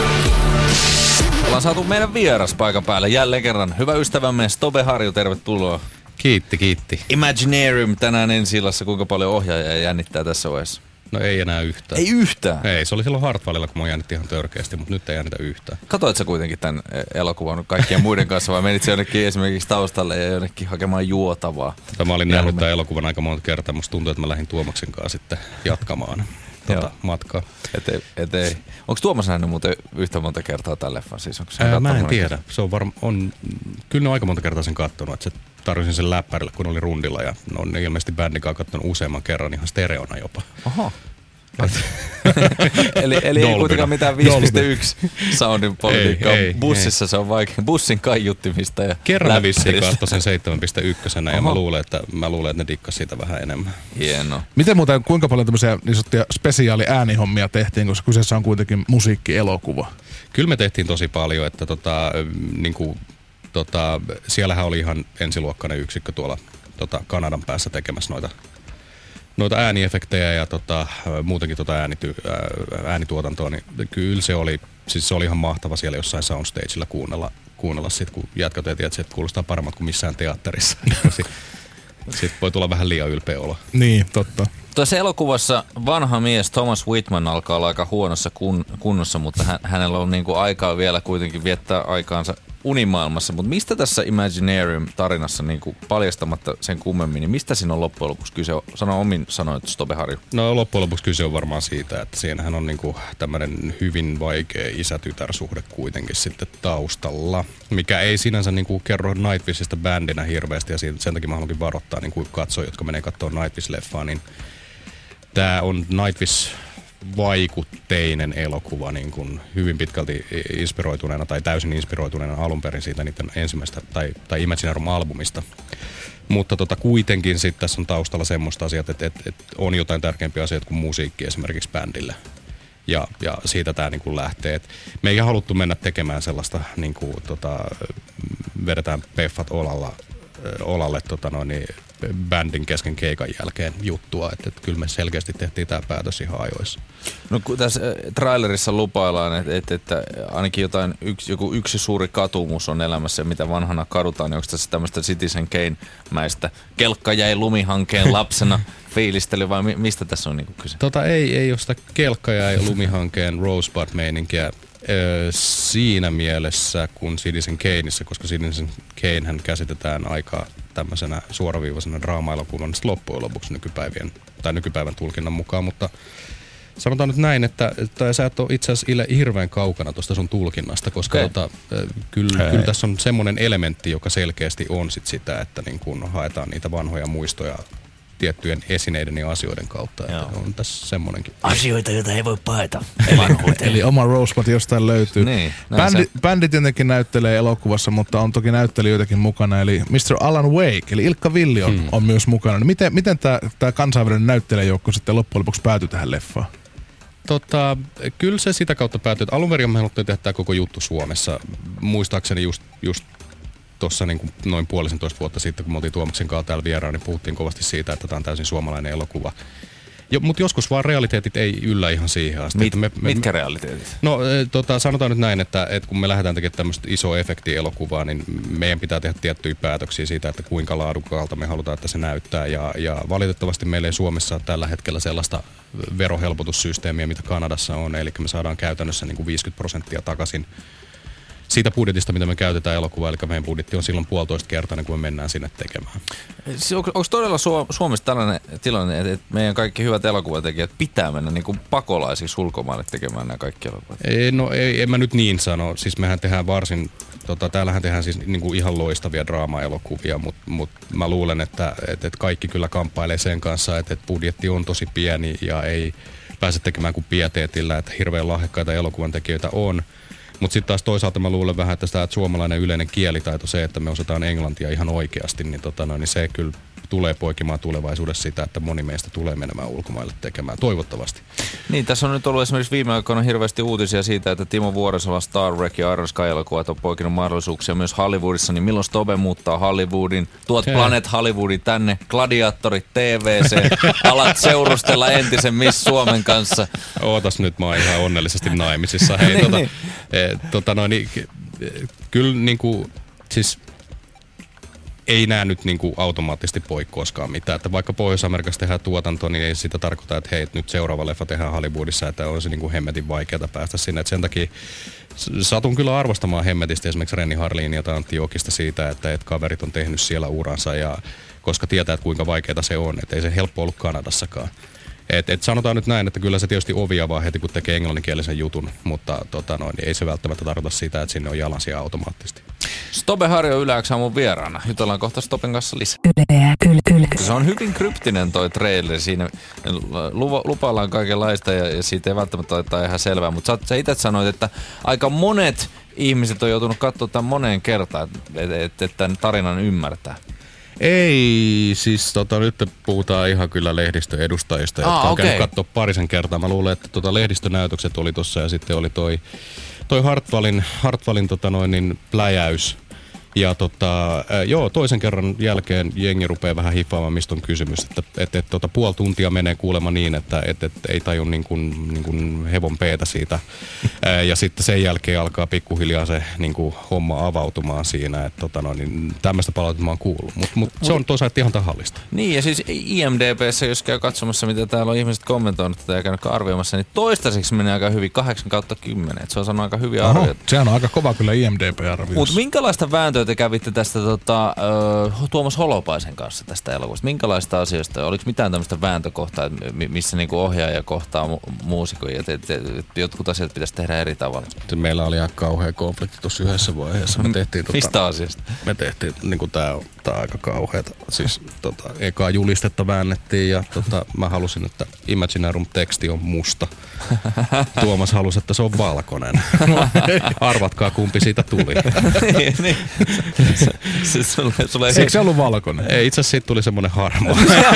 Ollaan saatu meidän vieras paikan päälle jälleen kerran. Hyvä ystävämme Stobe Harju, tervetuloa. Kiitti. Imaginarium tänään ensi-illassa. Kuinka paljon ohjaajia jännittää tässä vaiheessa? No ei enää yhtään. Ei yhtään? Ei, se oli silloin Hartwallilla, kun mä jännitti ihan törkeästi, mutta nyt ei jännitä yhtään. Katoit sä kuitenkin tämän elokuvan kaikkien muiden kanssa vai menit sä jonnekin esimerkiksi taustalle ja jonnekin hakemaan juotavaa? Mä olin nähnyt tämän elokuvan aika monta kertaa. Musta tuntuu, että mä lähdin Tuomaksen kanssa sitten jatkamaan matkaa. Onko Tuomas nähnyt muuten yhtä monta kertaa tämän leffan? Siis mä en tiedä. Se on kyllä ne on aika monta kertaa sen kattonut, että tarjosin sen läppärille, kun oli rundilla ja ne on ilmeisesti bändin kanssa kattonut useamman kerran ihan stereona jopa. Oho. eli ei kuitenkaan mitään 5.1 soundin politiikkaa. Bussissa se on vaikea. Bussin kaiuttimista ja kerran mä vissiin katsoin sen 7.1 ja mä luulen, että ne dikkas siitä vähän enemmän. Hienoa. Miten muuten, kuinka paljon tämmöisiä niin sanottuja spesiaali äänihommia tehtiin, koska kyseessä on kuitenkin musiikkielokuva? Kyllä me tehtiin tosi paljon, että siellähän oli ihan ensiluokkainen yksikkö tuolla Kanadan päässä tekemässä noita ääniefektejä ja muutenkin äänituotantoa, niin kyllä se oli ihan mahtava siellä jossain soundstageilla kuunnella sit, kun jätkät ja tiedät, että kuulostaa paremmat kuin missään teatterissa. Sitten voi tulla vähän liian ylpeä olo. Niin, totta. Tuossa elokuvassa vanha mies Thomas Whitman alkaa olla aika huonossa kunnossa, mutta hänellä on niinku aikaa vielä kuitenkin viettää aikaansa unimaailmassa. Mutta mistä tässä Imaginarium-tarinassa, niinku paljastamatta sen kummemmin, niin mistä siinä on loppujen lopuksi kyse? Sano omin sanoit, Stobe Harju. No loppujen lopuksi kyse on varmaan siitä, että siinähän on niinku tämmöinen hyvin vaikea isä-tytär-suhde kuitenkin sitten taustalla, mikä ei sinänsä niinku kerro Nightwishista bändinä hirveästi ja sen takia mä haluankin varoittaa niinku katsojia, jotka menee katsomaan Nightwish-leffaa, niin tää on Nightwish-vaikutteinen elokuva niin kuin hyvin pitkälti inspiroituneena tai täysin inspiroituneena alun perin siitä niiden ensimmäistä tai Imaginarium-albumista. Mutta kuitenkin sitten tässä on taustalla semmoista asiat, että on jotain tärkeämpiä asioita kuin musiikki esimerkiksi bändille. Ja siitä tämä niin kuin lähtee. Et me ei haluttu mennä tekemään sellaista, niin kuin, vedetään peffat olalle bändin kesken keikan jälkeen juttua, että kyllä me selkeästi tehtiin tämä päätös ihan ajoissa. No kun tässä trailerissa lupaillaan, että ainakin joku yksi suuri katumus on elämässä, mitä vanhana kadutaan, niin onko tässä tämmöistä Citizen Kane-mäistä kelkka jäi lumihankkeen lapsena fiilistely vai mistä tässä on niinku kyse? Ei ole sitä kelkka jäi lumihankkeen Rosebud-meininkiä siinä mielessä kuin Citizen Kaneissa, koska Citizen Kanehän käsitetään aika tämmöisenä suoraviivaisena draama-elokuvana loppujen lopuksi nykypäivän tulkinnan mukaan, mutta sanotaan nyt näin, että sä et ole itse asiassa hirveän kaukana tuosta sun tulkinnasta, koska kyllä tässä on semmoinen elementti, joka selkeästi on sit sitä, että niin kun haetaan niitä vanhoja muistoja tiettyjen esineiden ja asioiden kautta. Että on tässä semmonenkin. Asioita, joita ei voi paeta. Eli oma Rosebud jostain löytyy. Niin, bändi tietenkin näyttelee elokuvassa, mutta on toki näyttelijöitäkin mukana. Eli Mr. Alan Wake, eli Ilkka Villi on myös mukana. Miten tämä kansainvälinen näyttelijäjoukko sitten loppujen lopuksi päätyi tähän leffaan? Kyllä se sitä kautta päätyi. Alun perin me haluttiin tehdä tämä koko juttu Suomessa. Muistaakseni just tuossa niin noin 1,5 vuotta sitten, kun me oltiin Tuomaksen kanssa täällä vieraan, niin puhuttiin kovasti siitä, että tämä on täysin suomalainen elokuva. Mutta joskus vaan realiteetit ei yllä ihan siihen asti. Mitkä realiteetit? No sanotaan nyt näin, että kun me lähdetään tekemään tämmöistä isoa efektielokuvaa, niin meidän pitää tehdä tiettyjä päätöksiä siitä, että kuinka laadukkaalta me halutaan, että se näyttää. Ja valitettavasti meillä ei Suomessa ole tällä hetkellä sellaista verohelpotussysteemiä, mitä Kanadassa on. Eli me saadaan käytännössä niin kuin 50% takaisin siitä budjetista, mitä me käytetään elokuvaa, eli meidän budjetti on silloin 1,5-kertainen, kun me mennään sinne tekemään. Onko todella Suomessa tällainen tilanne, että meidän kaikki hyvät elokuvatekijät pitää mennä niin kuin pakolaisiksi ulkomaille tekemään nämä kaikki elokuvat? En mä nyt niin sano. Siis mehän tehdään täällähän tehdään siis niin kuin ihan loistavia draama-elokuvia, mutta mä luulen, että kaikki kyllä kamppailee sen kanssa, että budjetti on tosi pieni ja ei pääse tekemään kuin pieteetillä, että hirveän lahjakkaita elokuvan tekijöitä on. Mutta sitten taas toisaalta mä luulen vähän, että suomalainen yleinen kielitaito, se, että me osataan englantia ihan oikeasti, niin se kyllä tulee poikimaan tulevaisuudessa sitä, että moni meistä tulee menemään ulkomaille tekemään, toivottavasti. Niin, tässä on nyt ollut esimerkiksi viime aikoina hirveästi uutisia siitä, että Timo Vuorisola, Star Trek ja Iron Sky-elokuvat on poikinut mahdollisuuksia myös Hollywoodissa, niin milloin Stobe muuttaa Hollywoodin, tuot Planet Hollywoodin tänne, Gladiatorit TVC, alat seurustella entisen Miss Suomen kanssa. Ootas nyt, mä oon ihan onnellisesti naimisissa. Hei, kyllä niinku, siis ei nää nyt niinku automaattisesti poikki koskaan mitään. Että vaikka Pohjois-Amerikassa tehdään tuotantoa, niin ei sitä tarkoita, että hei, nyt seuraava leffa tehdään Hollywoodissa, että olisi niinku hemmetin vaikeaa päästä sinne. Et sen takia satun kyllä arvostamaan hemmetisti esimerkiksi Renny Harlinia tai Antti Jokista siitä, että kaverit on tehnyt siellä uransa, ja koska tietää, että kuinka vaikeaa se on. Että ei se helppo ollut Kanadassakaan. Et sanotaan nyt näin, että kyllä se tietysti ovi avaa heti, kun tekee englanninkielisen jutun, mutta niin ei se välttämättä tarkoita sitä, että sinne on jalansija automaattisesti. Stobe Harjo Yle X mun vieraana. Jutellaan kohta Stoben kanssa lisää. Se on hyvin kryptinen toi trailer. Siinä lupaillaan kaikenlaista ja siitä ei välttämättä ole ihan selvää. Mutta sä itse sanoit, että aika monet ihmiset on joutunut katsoa tämän moneen kertaan, että tämän tarinan ymmärtää. Ei, siis nyt puhutaan ihan kyllä lehdistön edustajista, jotka on käynyt katsoa parisen kertaa. Mä luulen, että lehdistönäytökset oli tossa ja sitten oli toi Hartwallin pläjäys. Ja toisen kerran jälkeen jengi rupeaa vähän hiffaamaan, mistä on kysymys. Että puoli tuntia menee kuulemma niin, että ei taju niin kuin hevon peetä siitä. Ja sitten sen jälkeen alkaa pikkuhiljaa se niin kuin homma avautumaan siinä. Että tämmöistä palautetta mä oon kuullut. Mutta se on toisaalta ihan tahallista. Niin, ja siis IMDb:ssä, jos käy katsomassa, mitä täällä on ihmiset kommentoinut tätä ja käynyt arvioimassa, niin toistaiseksi menee aika hyvin 8/10. Se on saanut aika hyviä arvioita. Se on aika kova kyllä IMDb-arvioissa. Mutta minkälaista vääntöä te kävitte tästä Tuomas Holopaisen kanssa tästä elokuvasta? Minkälaista asioista? Oliko mitään tämmöistä vääntökohtaa, missä niinku ohjaaja kohtaa muusikoja? Jotkut asiat pitäisi tehdä eri tavalla. Meillä oli ihan kauhea konflikti tuossa yhdessä vaiheessa. Mistä asiasta? Me tehtiin, niinku tää on aika kauheata. Siis ekaa julistetta väännettiin ja mä halusin, että Imaginarium teksti on musta. Tuomas halusi, että se on valkoinen. Arvatkaa, kumpi siitä tuli. niin. Eikö se ollut valkoinen? Ei, itse asiassa siitä tuli semmoinen harmaa.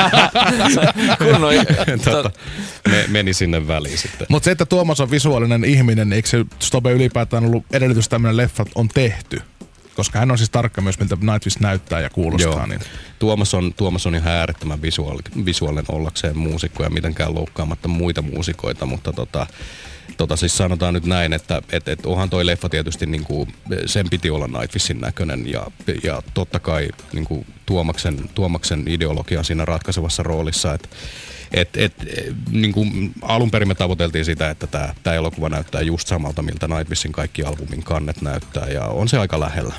Meni sinne väliin sitten. Mutta se, että Tuomas on visuaalinen ihminen, eikö se Stobe ylipäätään ollut edellytys tämmöinen leffa on tehty? Koska hän on siis tarkka myös, miltä Nightwish näyttää ja kuulostaa. Joo. Niin. Tuomas on ihan äärettömän visuaalinen ollakseen muusikko ja mitenkään loukkaamatta muita muusikoita, mutta siis sanotaan nyt näin, että onhan toi leffa tietysti niinku, sen piti olla Nightwishin näköinen ja totta kai niinku Tuomaksen ideologia siinä ratkaisevassa roolissa, niinku, alun perin me tavoiteltiin sitä, että tämä elokuva näyttää just samalta, miltä Nightwishin kaikki albumin kannet näyttää, ja on se aika lähellä.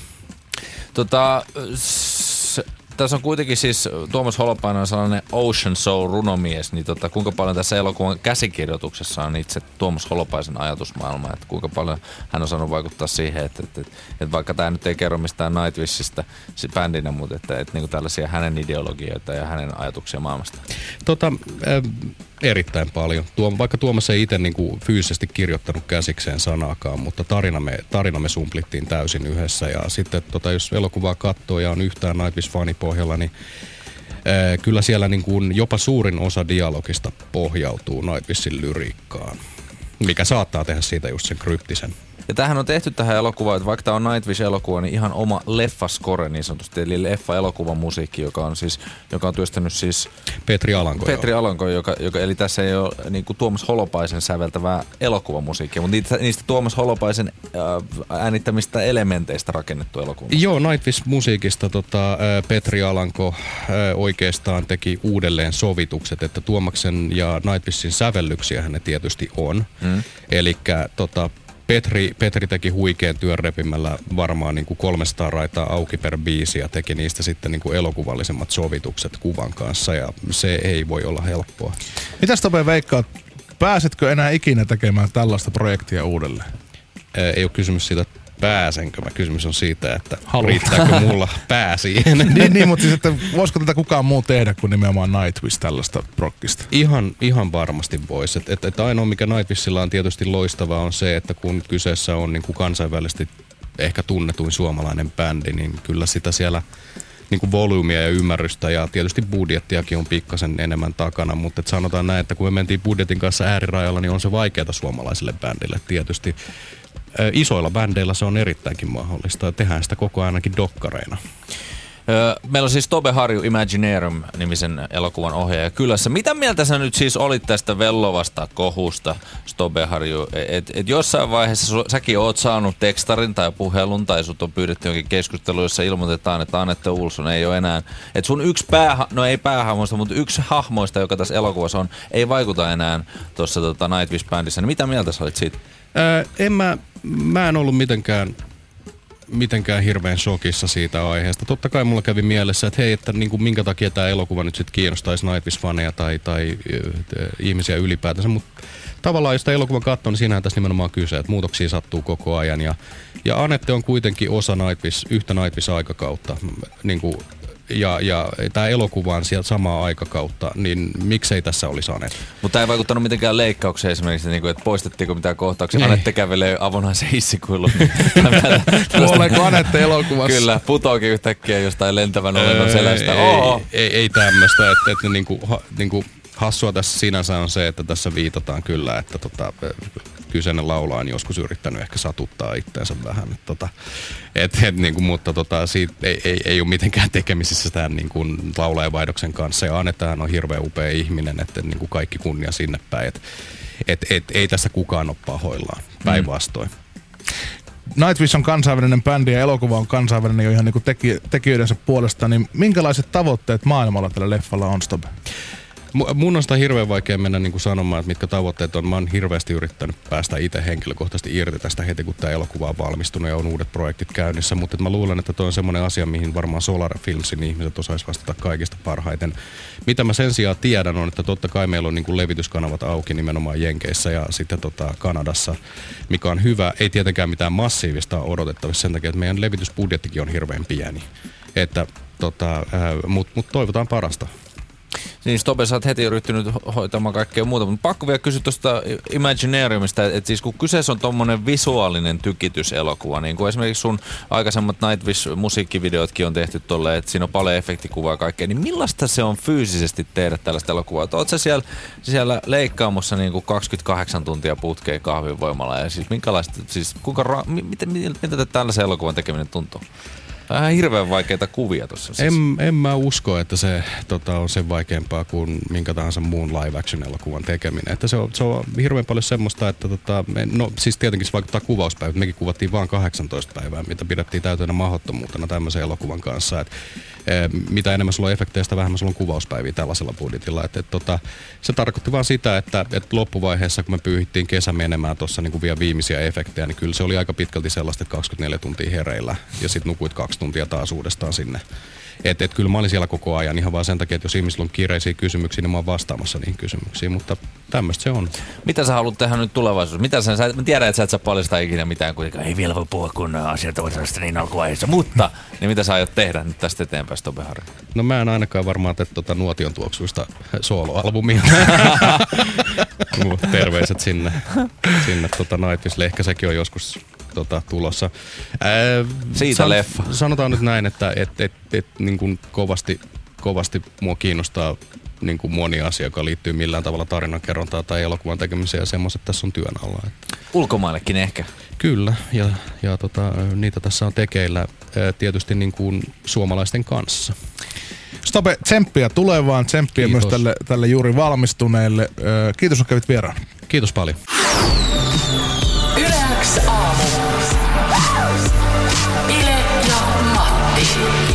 Tässä on kuitenkin siis Tuomas Holopainen on sellainen Ocean Soul-runomies, niin kuinka paljon tässä elokuvan käsikirjoituksessa on itse Tuomas Holopaisen ajatusmaailma, että kuinka paljon hän on saanut vaikuttaa siihen, että vaikka tämä nyt ei kerro mistään Nightwishista bändinä, mutta että niin kuin tällaisia hänen ideologioita ja hänen ajatuksia maailmasta. Erittäin paljon. Vaikka Tuomas ei itse niinku fyysisesti kirjoittanut käsikseen sanaakaan, mutta tarina me sumplittiin täysin yhdessä. Ja sitten jos elokuvaa katsoo ja on yhtään Nightwish-fani pohjalla, niin kyllä siellä niinku jopa suurin osa dialogista pohjautuu Nightwishin lyriikkaan, mikä saattaa tehdä siitä just sen kryptisen. Ja tämähän on tehty tähän elokuvaan, että vaikka tämä on Nightwish-elokuva, niin ihan oma leffaskore niin sanotusti, eli leffa-elokuvan musiikki, joka on työstänyt siis Petri Alanko, eli tässä ei ole niin kuin Tuomas Holopaisen säveltävää elokuvamusiikkia, mutta niistä Tuomas Holopaisen äänittämistä elementeistä rakennettu elokuva. Joo, Nightwish-musiikista Petri Alanko oikeastaan teki uudelleen sovitukset, että Tuomaksen ja Nightwishin sävellyksiä ne tietysti on, elikkä Petri teki huikean työn repimällä varmaan niin kuin 300 raitaa auki per biisi ja teki niistä sitten niin kuin elokuvallisemmat sovitukset kuvan kanssa ja se ei voi olla helppoa. Mitäs Tope veikkaat, pääsetkö enää ikinä tekemään tällaista projektia uudelleen? Ei ole kysymys siitä, pääsenkö mä. Kysymys on siitä, että riittääkö mulla pää siihen. niin, mutta siis, että voisiko tätä kukaan muu tehdä kuin nimenomaan Nightwish tällaista rockista? Ihan varmasti voisi. Että ainoa mikä Nightwishilla on tietysti loistavaa on se, että kun kyseessä on niin kuin kansainvälisesti ehkä tunnetuin suomalainen bändi, niin kyllä sitä siellä niin kuin volyymia ja ymmärrystä ja tietysti budjettiakin on pikkasen enemmän takana, mutta sanotaan näin, että kun me mentiin budjetin kanssa äärirajalla, niin on se vaikeaa suomalaisille bändille tietysti. Isoilla bändeillä se on erittäinkin mahdollista. Tehdään sitä koko ainakin dokkareina. Meillä on siis Tobe Harju Imaginarium-nimisen elokuvan ohjaaja kylässä. Mitä mieltä sä nyt siis olit tästä vellovasta kohusta, Tobe Harju? Et jossain vaiheessa säkin oot saanut tekstarin tai puhelun tai sut on pyydetty jonkin keskusteluun, jossa ilmoitetaan, että Anette Olsson ei ole enää. Että sun yksi ei päähahmoista, mutta yksi hahmoista, joka tässä elokuvassa on, ei vaikuta enää tuossa Nightwish-bändissä. Niin mitä mieltä sä olit siitä? Mä en ollut mitenkään hirveän shokissa siitä aiheesta. Totta kai mulla kävi mielessä, että hei, että niin kuin minkä takia tämä elokuva nyt sitten kiinnostaisi Nightwish-faneja tai ihmisiä ylipäätänsä, mutta tavallaan jos tämä elokuva katsoo, niin siinähän tässä nimenomaan kyse, että muutoksia sattuu koko ajan ja Anette on kuitenkin osa yhtä Nightwish-aikakautta, niin kuin, ja tämä elokuva on sieltä samaa aikakautta, niin miksei tässä olisi Anette? Mutta ei vaikuttanut mitenkään leikkaukseen esimerkiksi, että poistettiinko mitään kohtauksia. Anette kävelee avonaisen hissikuilun. Kuoleeko Anette elokuvassa? Kyllä, putoakin yhtäkkiä jostain lentävän olennon selästä. Ei tämmöistä, että niinku hassua tässä sinänsä on se, että tässä viitataan kyllä, että kyseinen laula on joskus yrittänyt ehkä satuttaa itseensä vähän. Mutta siitä ei ole mitenkään tekemisissä sitä niinku laulajavaihdoksen kanssa. Ja Anettehan on hirveän upea ihminen, että niinku kaikki kunnia sinne päin. Ei tässä kukaan ole pahoillaan, päinvastoin. Nightwish on kansainvälinen bändi ja elokuva on kansainvälinen jo ihan niinku tekijöidensä puolesta. Niin minkälaiset tavoitteet maailmalla tällä leffalla on, Stobe? Mun on sitä hirveän vaikea mennä niin kuin sanomaan, että mitkä tavoitteet on. Mä oon hirveästi yrittänyt päästä itse henkilökohtaisesti irti tästä heti, kun tämä elokuva on valmistunut ja on uudet projektit käynnissä. Mutta mä luulen, että toi on semmoinen asia, mihin varmaan Solar Filmsin ihmiset osaisi vastata kaikista parhaiten. Mitä mä sen sijaan tiedän on, että totta kai meillä on niin kuin levityskanavat auki nimenomaan Jenkeissä ja sitten Kanadassa, mikä on hyvä. Ei tietenkään mitään massiivista odotettavissa sen takia, että meidän levitysbudjettikin on hirveän pieni. Mutta toivotaan parasta. Niin Stobe, sä oot heti ryhtynyt hoitamaan kaikkea muuta, mutta pakko vielä kysyä tuosta Imaginariumista, että siis kun kyseessä on tommonen visuaalinen tykityselokuva, niin kuin esimerkiksi sun aikaisemmat Nightwish-musiikkivideotkin on tehty tolleen, että siinä on paljon efektikuvaa ja kaikkea, niin millaista se on fyysisesti tehdä tällaista elokuvaa? Oot sä siellä leikkaamossa niin kuin 28 tuntia putkeen kahvinvoimalla ja siis minkälaista, siis mitä tällaisen elokuvan tekeminen tuntuu? Vähän hirveän vaikeita kuvia tuossa. Siis. En mä usko, että se on sen vaikeampaa kuin minkä tahansa muun live action elokuvan tekeminen. Että se on hirveän paljon semmoista, että no siis tietenkin se vaikuttaa kuvauspäivät. Mekin kuvattiin vaan 18 päivää, mitä pidettiin täytänä mahdottomuutena tämmöisen elokuvan kanssa. Mitä enemmän sulla on efektejä, sitä vähemmän sulla on kuvauspäiviä tällaisella budjetilla. Se tarkoitti vaan sitä, että loppuvaiheessa, kun me pyyhittiin kesä menemään tuossa niin kuin vielä viimeisiä efektejä, niin kyllä se oli aika pitkälti sellaista, että 24 tuntia hereillä ja sitten nukuit 2 tuntia taas uudestaan sinne. Kyllä mä olin siellä koko ajan ihan vaan sen takia, että jos ihmisillä on kiireisiä kysymyksiä, niin mä oon vastaamassa niihin kysymyksiin, mutta tämmöistä se on. Mitä sä haluat tehdä nyt tulevaisuudessa? Mä tiedän, että sä et saa paljastaa ikinä mitään, kuitenkaan ei vielä voi puhua, kun asiat ovat sellaista niin alkuvaiheessa, mutta niin mitä sä aiot tehdä nyt tästä eteenpäin, Stobe Harju? No mä en ainakaan varmaan tee nuotion tuoksuista soloalbumia. Terveiset sinne Nightwishille, ehkä sekin on joskus tulossa. Siitä leffa. Sanotaan nyt näin, että niin kuin kovasti mua kiinnostaa niin kuin moni asia, joka liittyy millään tavalla tarinankerrontaan tai elokuvan tekemiseen ja semmoiset tässä on työn alla. Ulkomaillekin ehkä. Kyllä, ja niitä tässä on tekeillä tietysti niin kuin suomalaisten kanssa. Stobe, tsemppiä tulevaan, tsemppiä myös tälle juuri valmistuneelle. Kiitos, kun kävit vieraan. Kiitos paljon. Yle X aamu. Ile ja Matti.